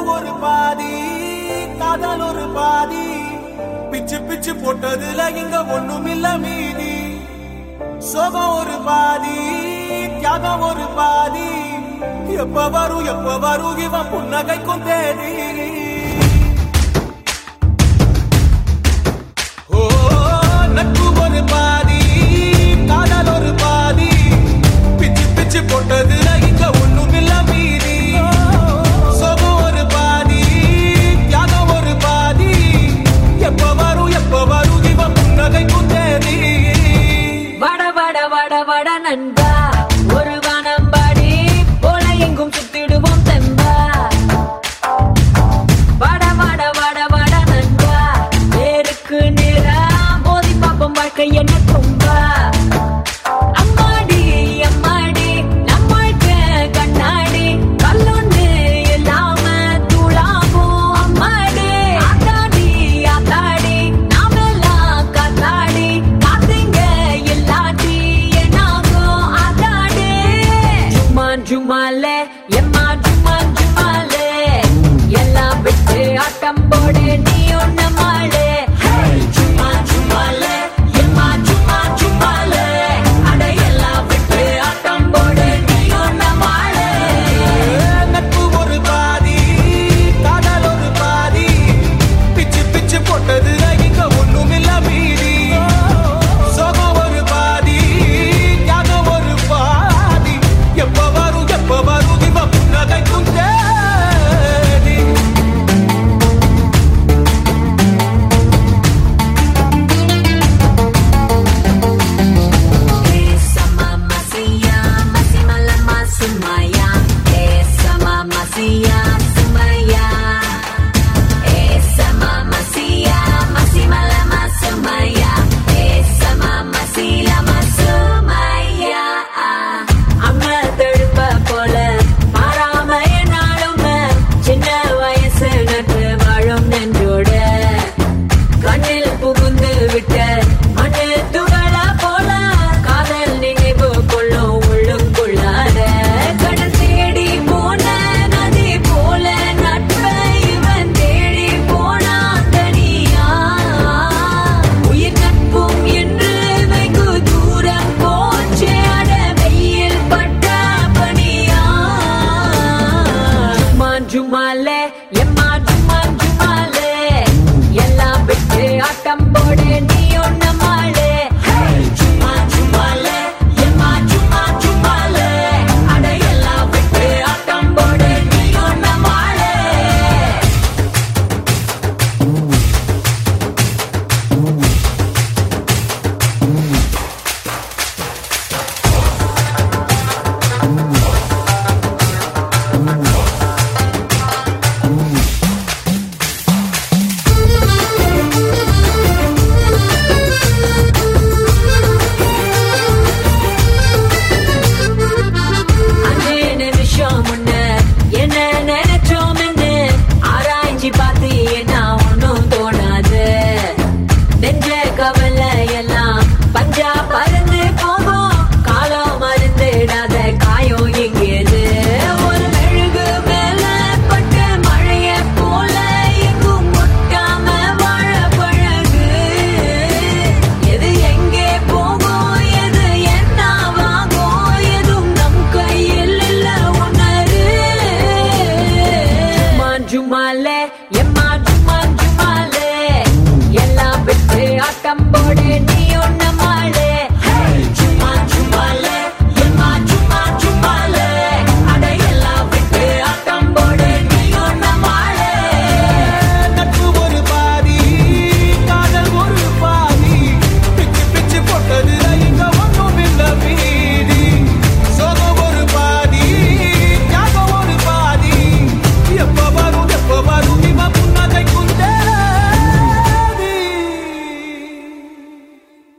ஒரு பாதி காதல் ஒரு பாதி பிச்சு பிச்சு போட்டதுல இங்க ஒண்ணுமில்ல மீதி சோகம் ஒரு பாதி தியாகம் ஒரு பாதி எப்ப வரும் இவன் புன்னகைக்கும் தேதி ஓ நட்பு ஒரு பாதி காதல் ஒரு பாதி பிச்சு பிச்சு போட்டதுல இங்க ஒண்ணுமில்ல மீதி சோகம் ஒரு பாதி தியாகம் ஒரு பாதி எப்ப வரும் இவன் புன்னகைக்கும் தேதி வட வட வட வட நண்பா ஒரு வானம்பாடி போல எங்கும் சுத்திடுவோம் தெம்பா வட வட வட வட நண்பா நேருக்கு நேரா மோதி பாப்போம் வாழ்க்கை என்ன தும்பா அம்மாடி அம்மாடி நம்மளுக்கு கண்ணாடி கல்லொன்று இல்லாம தூளாகும் அம்மாடி ஆத்தாடி ஆத்தாடி நாமெல்லாம் காத்தாடி காத்தீங்க இல்லாட்டி என்னாகும் ஆத்தாடி ஜுமான் ஜுமாலே எம்மா ஜுமான் ஜுமாலே எல்லாம் விட்டு ஆட்டம் போடு நீ ஒண்ணு மாலே ஜுமான் ஜுமாலே எம்மா ஜுமான் ஜுமாலே அட எல்லாம் விட்டு ஆட்டம் போடு நீ ஒண்ணு மாலே நட்பு ஒரு பாதி காதல் ஒரு பாதி பிச்சு பிச்சு போட்டதுல இங்க ஒண்ணுமில்ல மீதி சோகம் ஒரு பாதி தியாகம் ஒரு பாதி எப்ப வரும் இவ புன்னகைக்கும் தேதி esa mamacilla masimala masumaya esa mamacilla sumaya esa mamacilla masimala masumaya esa mamacilla masumaya அம்மா தடுப்ப போல மாறாம என்னாலும் சின்ன வயசு நட்டு வாழும் நெஞ்சோட கண்ணில் புகுந்து விட்ட மண்ணு துகள போல காதல் நினைவு கொள்ளும் உள்ளுக்குள்ளார கடல் தேடி போன நதி போல நட்பை இவன் தேடி போனான் தனியா உயிர் நட்பும் என்று வெகு தூரம் போச்சே அட வெயில் பட்ட பனியா ஜுமான் ஜுமாலே எம்மா ஜுமான் ஜுமாலே எல்லாம் விட்டு ஆட்டம் போடு நீ ஒண்ணு மாலே ஜுமான் ஜுமாலே எம்மா ஜுமான் ஜுமாலே அட எல்லாம் விட்டு ஆட்டம் போடு நீ ஒண்ணு மாலே அஞ்சு நிமிஷம் முன்ன என்ன நினைச்சோம்னு ஆராய்ச்சி பார்த்து என்ன ஒன்னும் தோணாது நெஞ்ச கவலை எல்லாம் பஞ்சா பறந்து போகும் காலம் மருந்திடாத காயம் எங்கேது ஒரு மெழுகு மேல பட்ட மழைய போல எங்கும் முட்டாம வாழ பழகு எது எங்கே போகும் எது என்னவாகும் எதுவும் நம் கையில் இல்ல உணரு ஜுமான் ஜுமாலே எம்மா